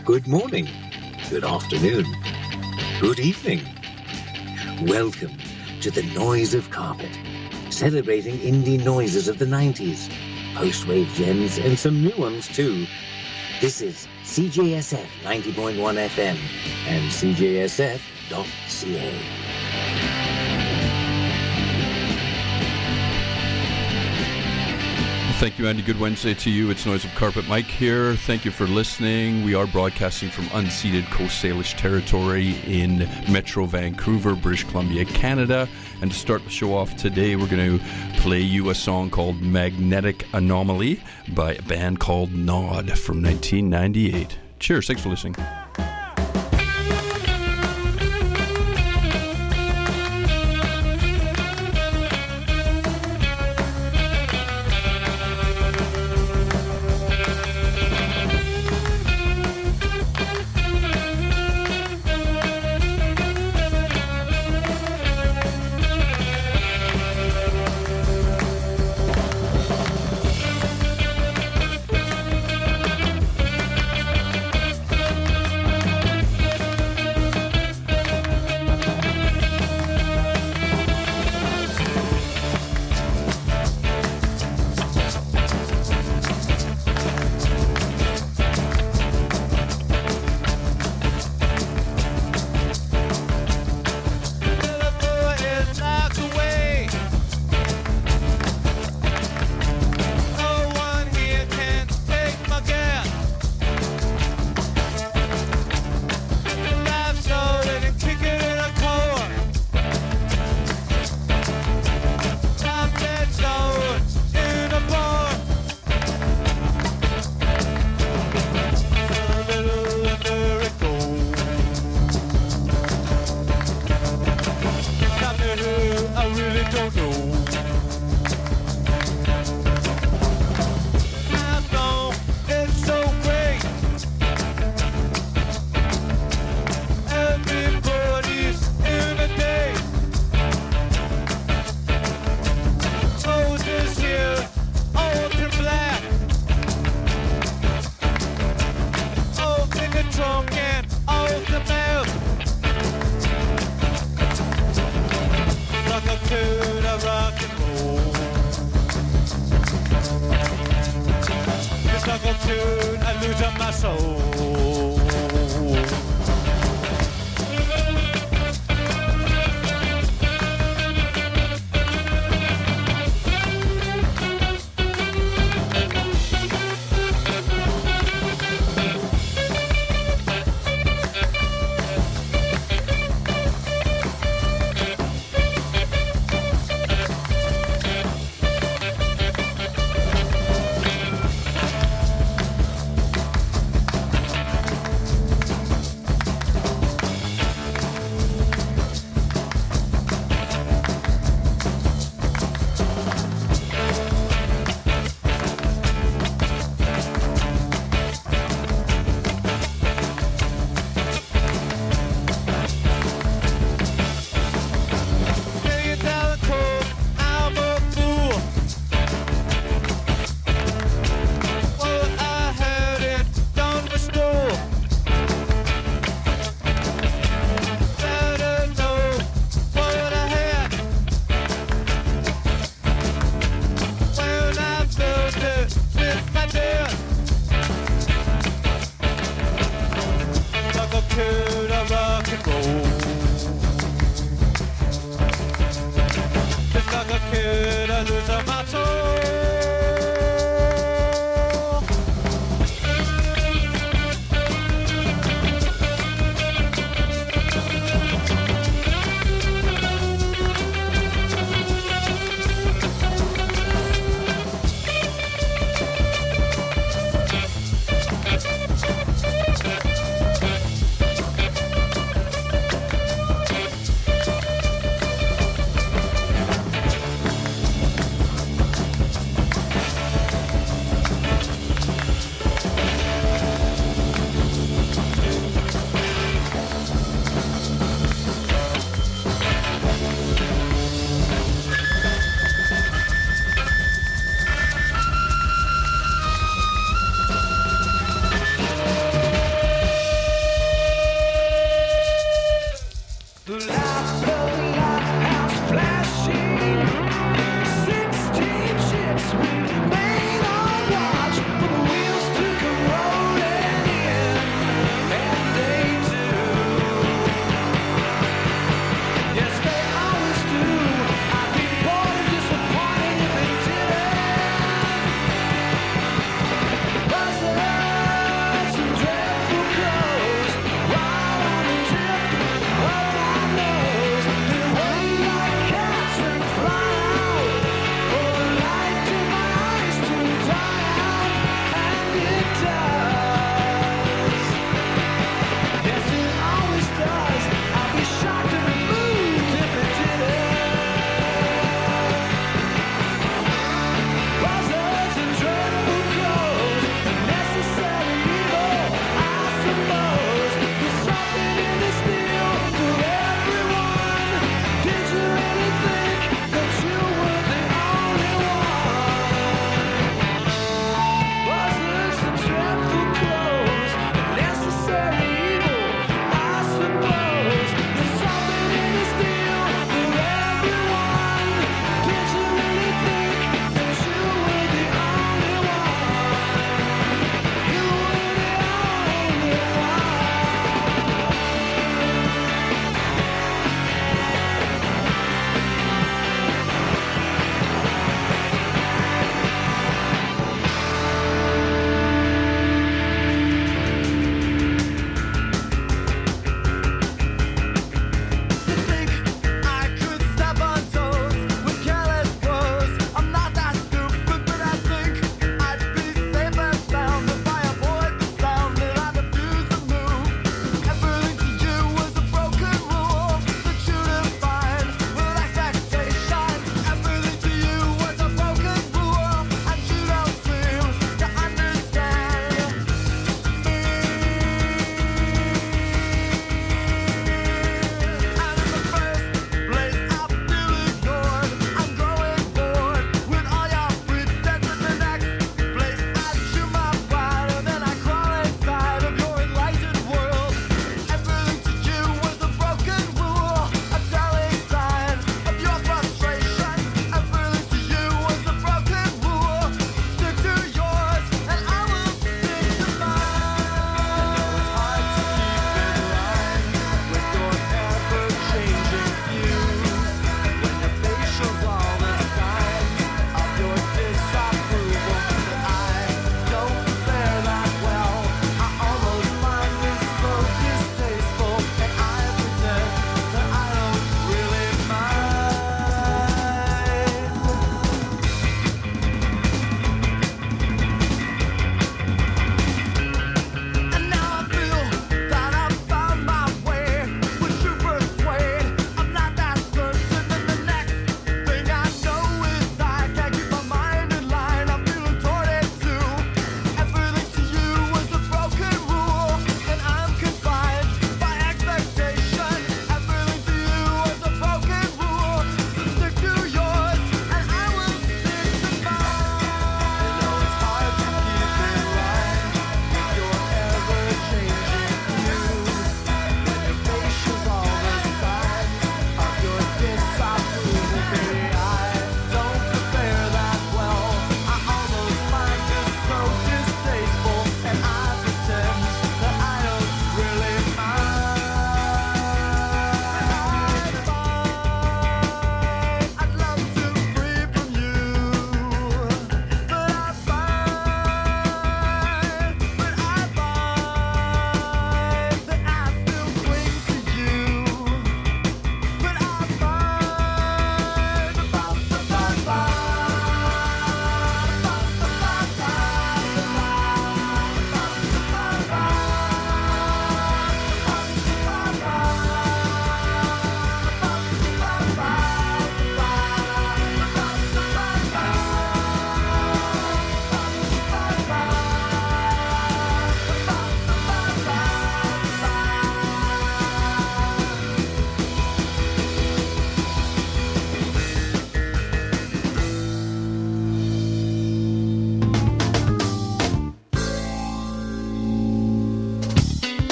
Good morning, good afternoon, good evening. Welcome to the Noise of Carpet, celebrating indie noises of the 90s, post-wave gems and some new ones too. This is CJSF 90.1 FM and CJSF.ca. Thank you, Andy. Good Wednesday to you. It's Noise of Carpet Mike here. Thank you for listening. We are broadcasting from unceded Coast Salish territory in Metro Vancouver, British Columbia, Canada. And to start the show off today, we're going to play you a song called Magnetic Anomaly by a band called Nod from 1998. Cheers. Thanks for listening.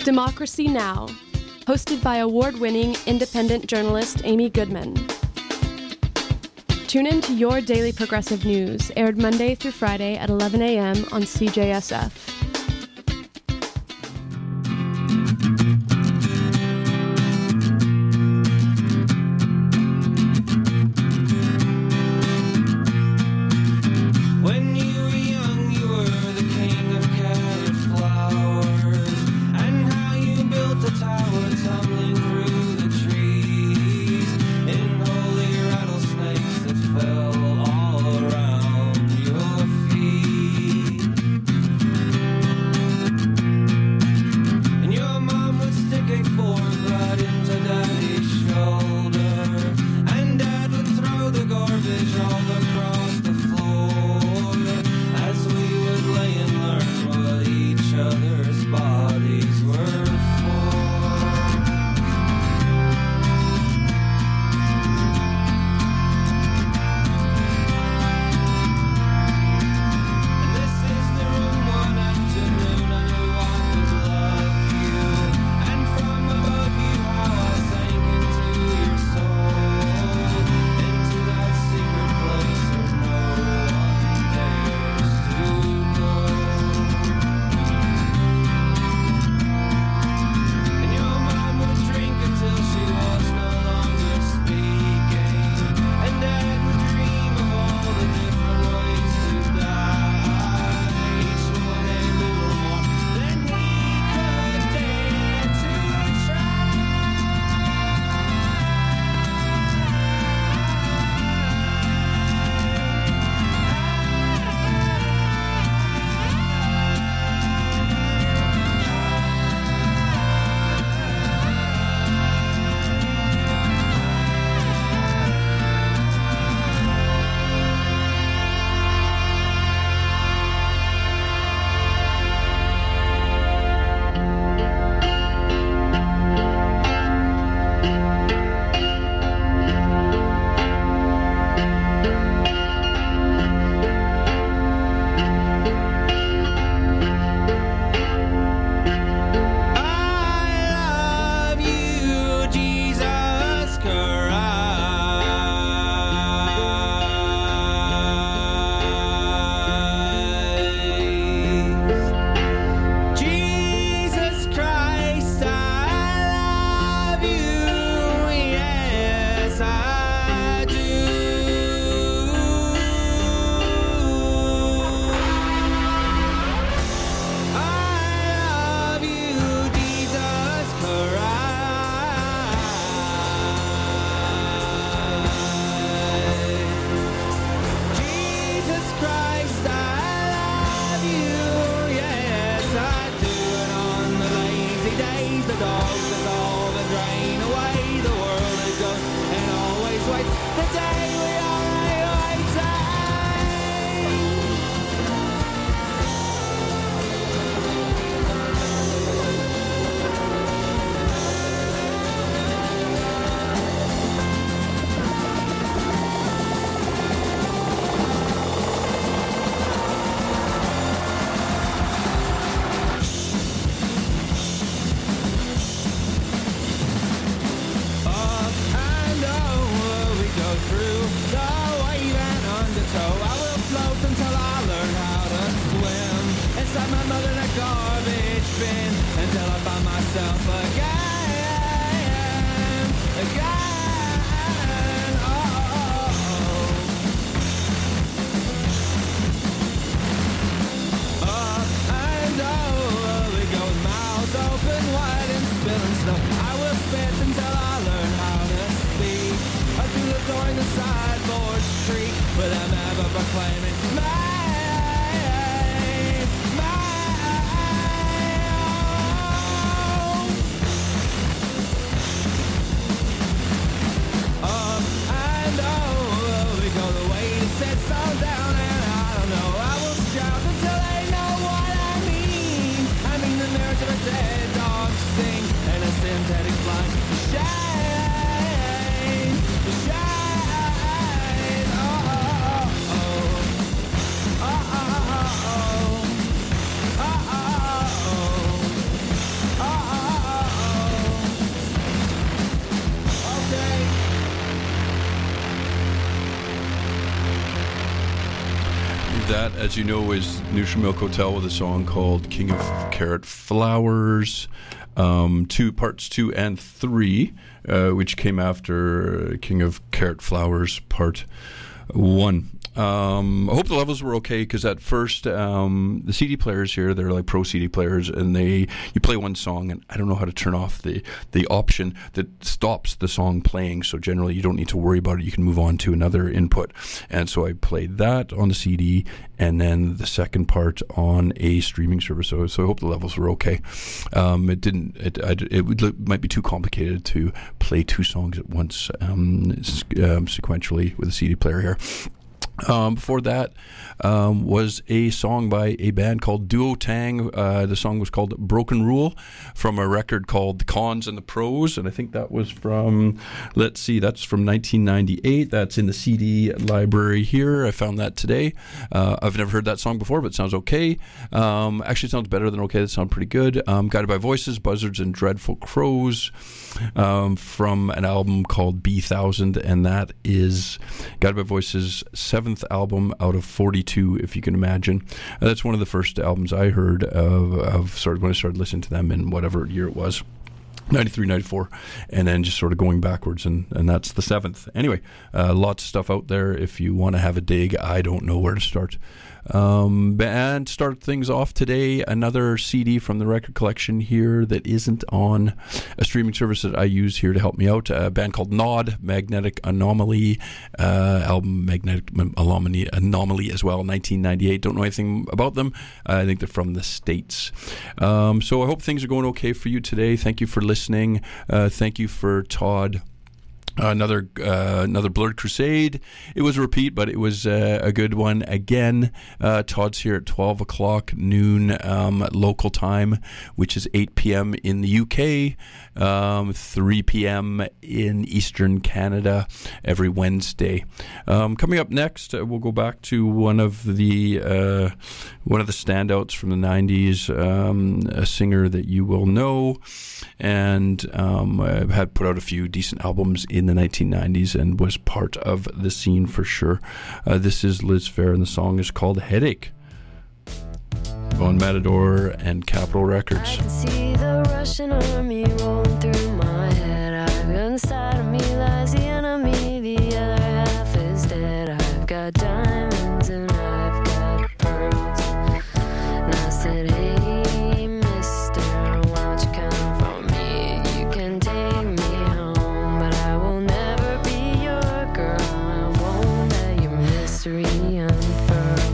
Democracy Now!, hosted by award-winning independent journalist Amy Goodman. Tune in to Your Daily Progressive News, aired Monday through Friday at 11 a.m. on CJSF. that, as you know, is Neutral Milk Hotel with a song called King of Carrot Flowers, parts 2 and 3, which came after King of Carrot Flowers part 1. I hope the levels were okay, because at first the CD players here, they're like pro CD players, and you play one song, and I don't know how to turn off the option that stops the song playing, so generally you don't need to worry about it. You can move on to another input. And so I played that on the CD, and then the second part on a streaming service. So I hope the levels were okay. It might be too complicated to play two songs at once sequentially with a CD player here. Before that was a song by a band called Duo Tang. The song was called Broken Rule, from a record called The Cons and the Pros, and I think that was from, that's from 1998. That's in the CD library here. I found that today. I've never heard that song before, but it sounds okay. Actually, it sounds better than okay. It sounds pretty good. Guided by Voices, Buzzards and Dreadful Crows, from an album called B1000, and that is Guided by Voices' 7th album out of 42, if you can imagine. That's one of the first albums I heard of sort of when I started listening to them in whatever year it was, 93, 94, and then just sort of going backwards, and that's the 7th. Anyway, lots of stuff out there if you want to have a dig. I don't know where to start. And start things off today, another CD from the record collection here that isn't on a streaming service that I use here to help me out. A band called Nod, Magnetic Anomaly, album Magnetic Anomaly as well, 1998. Don't know anything about them. I think they're from the States. So I hope things are going okay for you today. Thank you for listening. Thank you for Todd. Another Blurred Crusade. It was a repeat, but it was a good one again. Todd's here at 12 o'clock noon local time, which is 8 p.m. in the UK, 3 p.m. in Eastern Canada every Wednesday. Coming up next, we'll go back to one of the standouts from the 90s, a singer that you will know, and had put out a few decent albums in the 1990s and was part of the scene for sure. This is Liz Phair, and the song is called Headache on Matador and Capitol Records. I can see the Russian army rolling through my head. Inside of me lies the enemy, the other half is dead. I've got diamonds and I've got pearls, and I said, hey mister, why don't you come for me? You can take me home, but I will never be your girl. I won't let your mystery unfurl.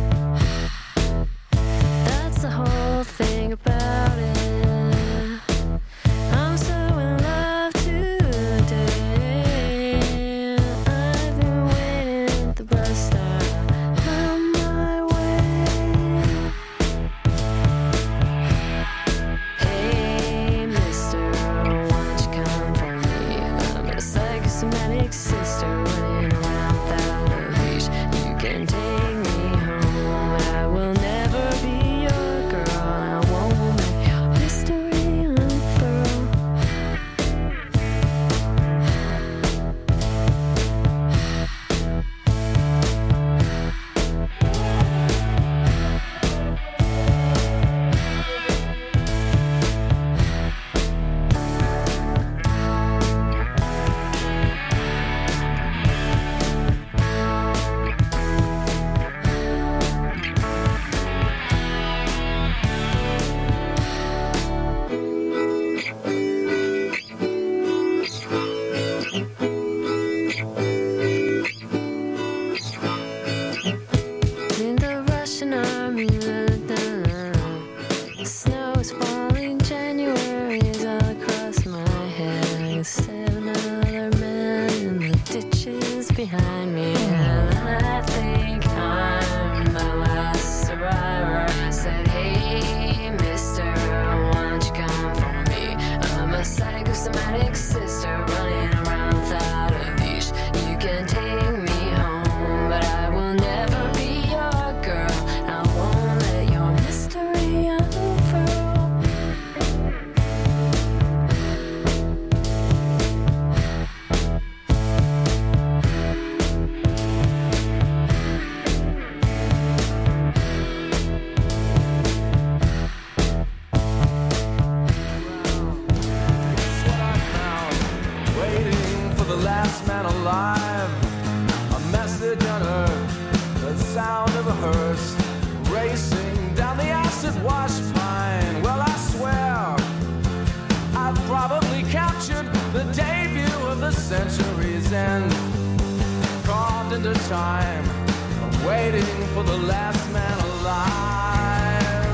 That's the whole thing about it. I'm a time, waiting for the last man alive.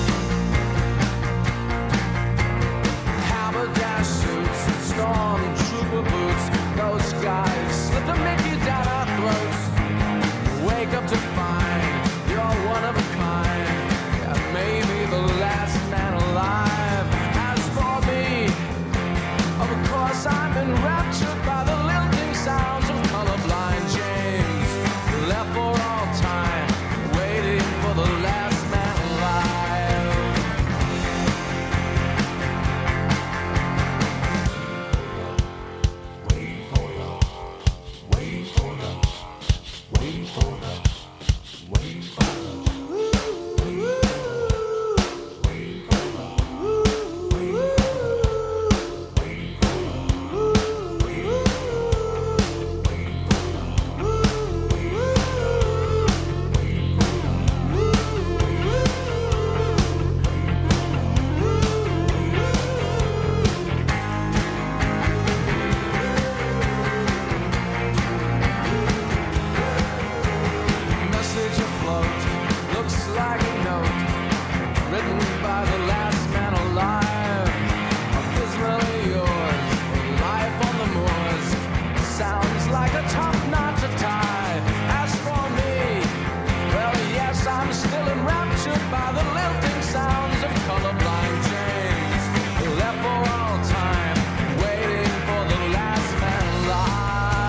Haberdash suits, stormtrooper boots, those guys slip the Mickey down our throats. Wake up to find you're one of a kind, and maybe the last man alive. As for me, of course I'm enraptured by the lilting sounds of colorblind James, left for all time, waiting for the last man alive. Wait for the, wait for the, wait for the, wait for the. Message afloat, looks like a note written by the last man alive. Abysmally yours, life on the moors sounds like a tough knot to tie. As for me, well, yes, I'm still enraptured by the lilting sounds of colorblind James, left for all time, waiting for the last man alive.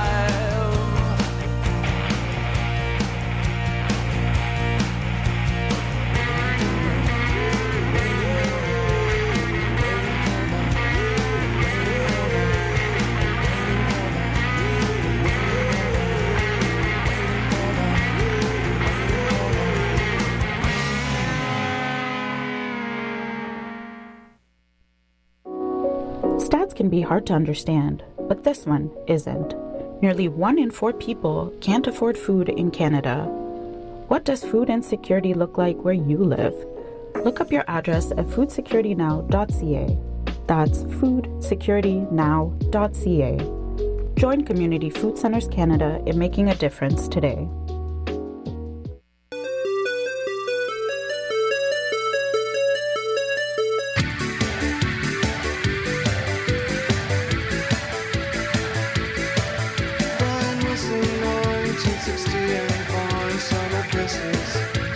Stats can be hard to understand, but this one isn't. Nearly 1 in 4 people can't afford food in Canada. What does food insecurity look like where you live? Look up your address at foodsecuritynow.ca. That's foodsecuritynow.ca. Join Community Food Centers Canada in making a difference today. Brian Wilson, 1968, born summer kisses.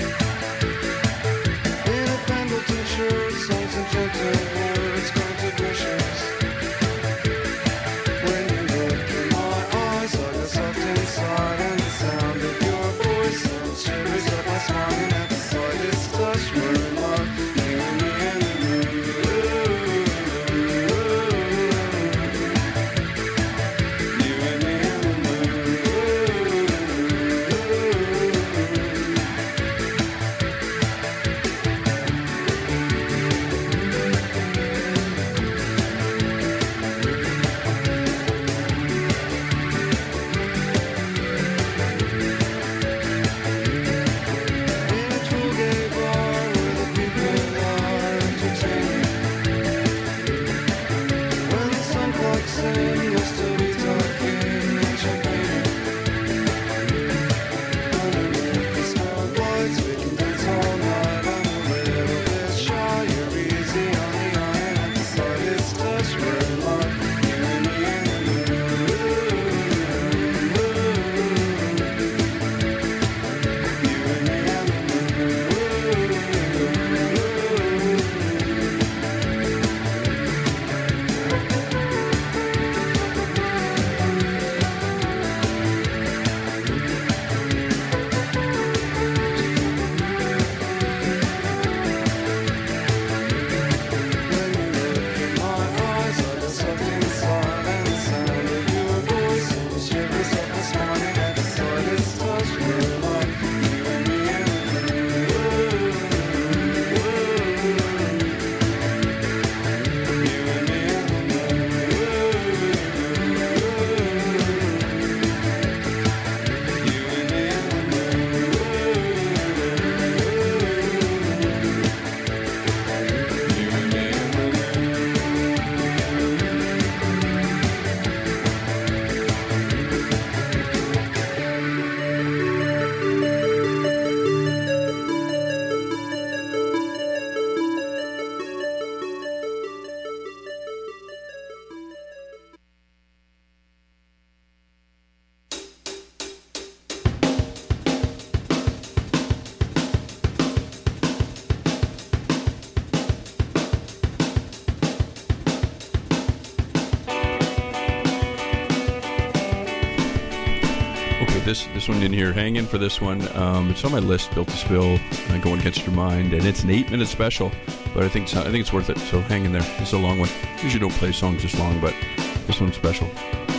In a Pendleton shirt, songs and gentle words, contributions. When you look in my eyes, I got sucked inside, and the sound of your this one in here. Hang in for this one. It's on my list, Built to Spill, Going Against Your Mind, and it's an 8-minute special, but I think it's worth it, so hang in there. It's a long one. Usually don't play songs this long, but this one's special.